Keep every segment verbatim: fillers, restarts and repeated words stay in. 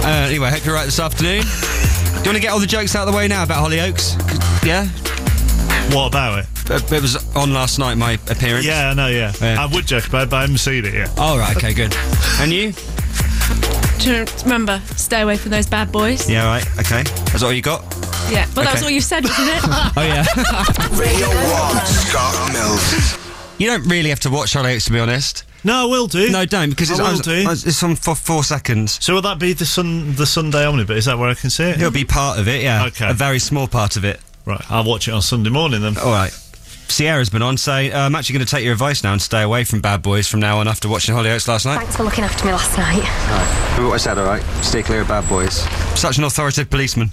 Uh, anyway, hope you're right this afternoon. Do you want to get all the jokes out of the way now about Hollyoaks? Yeah? What about it? Uh, it was on last night, my appearance. Yeah, I know, yeah. Yeah. I would joke about it, but I haven't seen it yet. Oh, right, okay, good. And you? Do you remember, stay away from those bad boys? Yeah, right, okay. That's all you got? Yeah, well, that was Okay. all you said, wasn't it? Oh, yeah. Radio one, Scott Mills. You don't really have to watch Hollyoaks, to be honest. No, I will do. No, don't, because it's, I will was- do. I was- it's on for four seconds. So will that be the sun, the Sunday Omnibus? Is that where I can see it? It'll be part of it, yeah. Okay. A very small part of it. Right, I'll watch it on Sunday morning then. All right. Sierra's been on, so uh, I'm actually going to take your advice now and stay away from bad boys from now on after watching Hollyoaks last night. Thanks for looking after me last night. Remember what I said, all right? Stay clear of bad boys. Such an authoritative policeman.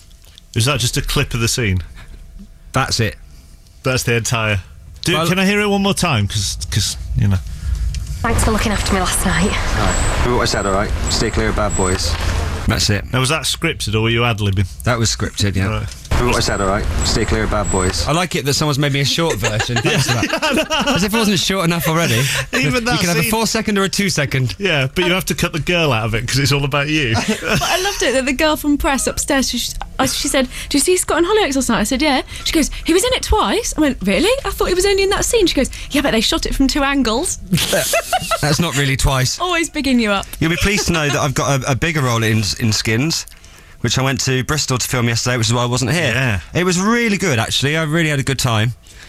Is that just a clip of the scene? That's it. That's the entire... Do, Well- can I hear it one more time? Because, you know... Thanks for looking after me last night. Remember what I said, all right? Stay clear of bad boys. That's it. Now, was that scripted or were you ad-libbing? That was scripted, yeah. Right. Remember what I said, all right? Stay clear of bad boys. I like it that someone's made me a short version. Thanks for that. As if it wasn't short enough already. Even that You can have a scene- four-second or a two-second. Yeah, but you have to cut the girl out of it because it's all about you. But I loved it that the girl from press upstairs, she, I- she said, "Do you see Scott and Hollyoaks last night?" I said, "Yeah." She goes, "He was in it twice." I went, "Really? I thought he was only in that scene." She goes, "Yeah, but they shot it from two angles." That's not really twice. Always bigging you up. You'll be pleased to know that I've got a, a bigger role in in Skins, which I went to Bristol to film yesterday, which is why I wasn't here. Yeah. It was really good, actually. I really had a good time.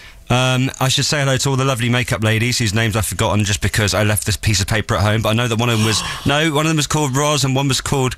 Um, I should say hello to all the lovely makeup ladies whose names I've forgotten just because I left this piece of paper at home, but I know that one of them was... no, one of them was called Roz and one was called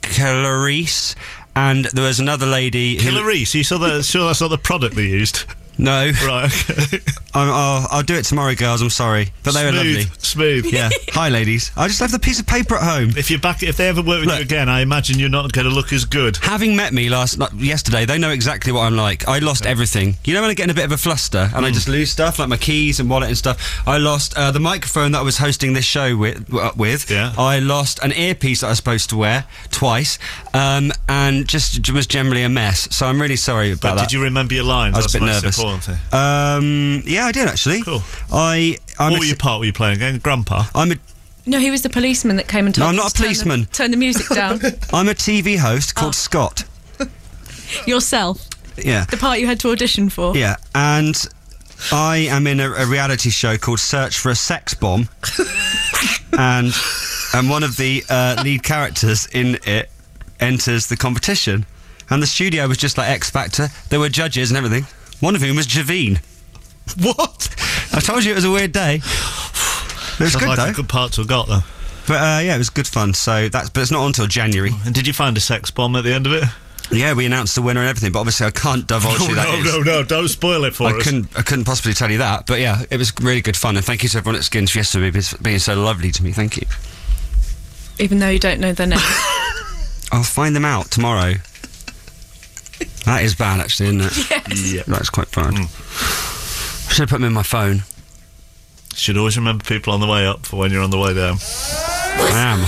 Clarice, and there was another lady who... Clarice, you saw that? Sure, that's not the product they used. No. Right, okay. I'm, I'll, I'll do it tomorrow, girls, I'm sorry. But they were Smooth, lovely. Smooth. Yeah. Hi, ladies. I just left the piece of paper at home. If you're back, if they ever work with Look. you again, I imagine you're not going to look as good. Having met me last like, yesterday, they know exactly what I'm like. I lost everything. You know when I get in a bit of a fluster and I just lose stuff, like my keys and wallet and stuff? I lost uh, the microphone that I was hosting this show with. Uh, with. Yeah. I lost an earpiece that I was supposed to wear twice, um, and just was generally a mess. So I'm really sorry about But that. did you remember your lines? I was That's a bit the most nervous. important thing. Um, yeah, I did actually. Cool. I. I'm What a, were your part were you playing again? Grandpa? I'm a. No, he was the policeman that came and told No, I'm us not a to turn the- policeman. Turn the music down. I'm a T V host called Oh. Scott. Yourself. Yeah. The part you had to audition for. Yeah, and I am in a, a reality show called Search for a Sex Bomb, and and one of the uh, lead characters in it enters the competition, and the studio was just like X Factor. There were judges and everything. One of whom was Javine. What? I told you it was a weird day. It was Sounds good like though. a good part to have got, though. But uh, yeah, it was good fun. So that's but it's not until January. And did you find a sex bomb at the end of it? Yeah, we announced the winner and everything, but obviously I can't divulge who that no, is. no, no, don't spoil it for I us. couldn't, I couldn't possibly tell you that, but yeah, it was really good fun, and thank you to everyone at Skins Fiesta for being so lovely to me. Thank you. Even though you don't know their name. I'll find them out tomorrow. That is bad, actually, isn't it? Yes. Yeah. That's quite bad. Mm. I should have put them in my phone. Should always remember people on the way up for when you're on the way down. I am.